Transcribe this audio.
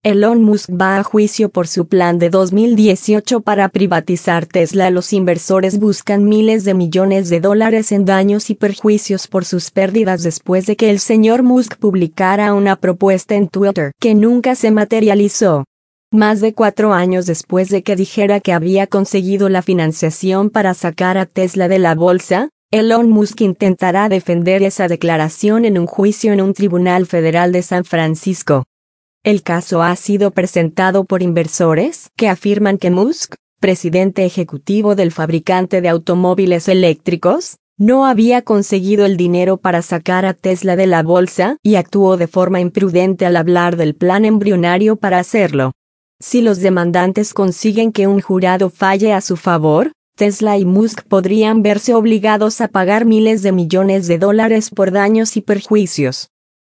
Elon Musk va a juicio por su plan de 2018 para privatizar Tesla. Los inversores buscan miles de millones de dólares en daños y perjuicios por sus pérdidas después de que el señor Musk publicara una propuesta en Twitter que nunca se materializó. Más de 4 años después de que dijera que había conseguido la financiación para sacar a Tesla de la bolsa, Elon Musk intentará defender esa declaración en un juicio en un tribunal federal de San Francisco. El caso ha sido presentado por inversores que afirman que Musk, presidente ejecutivo del fabricante de automóviles eléctricos, no había conseguido el dinero para sacar a Tesla de la bolsa y actuó de forma imprudente al hablar del plan embrionario para hacerlo. Si los demandantes consiguen que un jurado falle a su favor, Tesla y Musk podrían verse obligados a pagar miles de millones de dólares por daños y perjuicios.